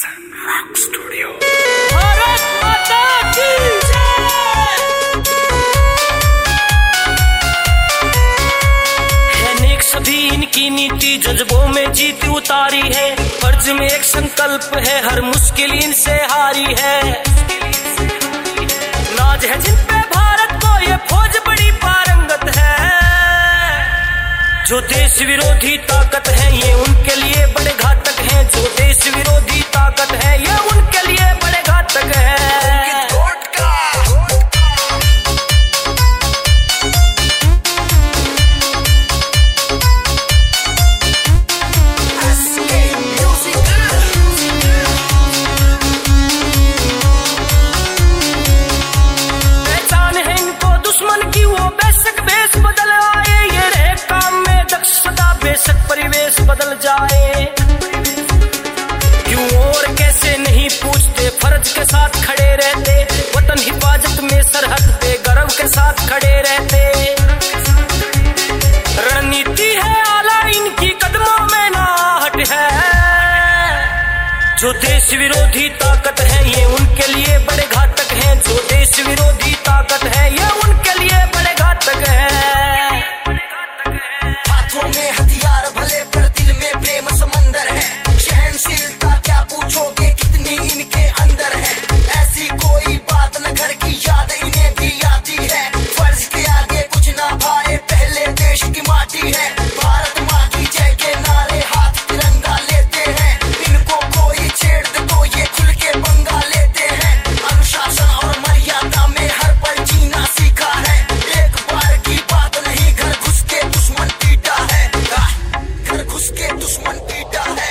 Rock studio. Bharat माता की जय। नेक सभी इनकी नीति जज्बों में जीत उतारी है। फर्ज में एक संकल्प है, हर मुश्किल इनसे हारी है। नाज है जिन पे भारत को ये फौज बड़ी पारंगत है। जो देश विरोधी ताकत है ये उनके लिए बड़े घातक है। जो देश विरोधी ताकत है ये उनके लिए बड़े घातक है। पहचान है इनको दुश्मन की, वो बेशक बेश बदल आए। ये रहे काम में दक्ष सदा, बेशक परिवेश बदल जाए। क्यों और कैसे नहीं पूछते, फर्ज के साथ खड़े रहते। वतन हिफाजत में सरहद पे गर्व के साथ खड़े रहते। रणनीति है आला इनकी, कदमों में ना हट है। जो देश विरोधी ताकत है ये उनके लिए बड़े घातक है। जो देश विरोधी ताकत है ये उनके लिए बड़े घातक है। हाथों में हथियार भले पर दिल में प्रेम समंदर है। सहनशीलता क्या पूछोगे कितनी इनके अंदर है। ऐसी कोई बात न घर की याद इन्हें भी आती है। फर्ज के आगे कुछ ना भाए, पहले देश की माटी है। भारत माँ की जय के नारे हाथ तिरंगा लेते हैं। इनको कोई छेड़ दे तो ये खुल के पंगा लेते हैं। अनुशासन और मर्यादा में हर पल जीना सीखा है। एक बार की बात नहीं, घर घुस के दुश्मन पीटा है। घर घुस के दुश्मन पीटा है।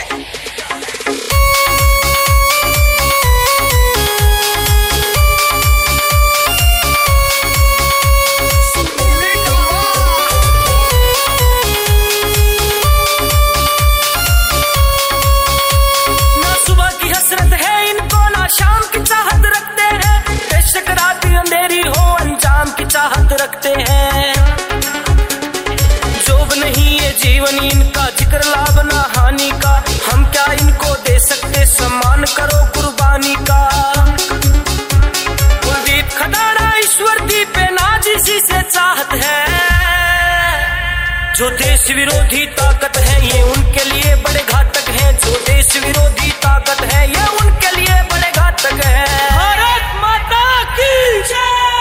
ना सुबह की हसरत है इनको, ना शाम की चाहत रखते हैं। बेशक रात अंधेरी हो, अंजाम की चाहत रखते हैं। जोब नहीं ये जीवन इनका, जिक्र लाभ ना हानि का। हम क्या इनको दे सकते, सम्मान करो कुर्बानी का। कुलदीप खदाड़ा ईश्वर दीप पे नाज इसी से चाहत है। जो देश विरोधी ताकत है ये उनके लिए बड़े घातक है। जो देश विरोधी ताकत है ये उनके लिए बड़े घातक है। भारत माता की जय।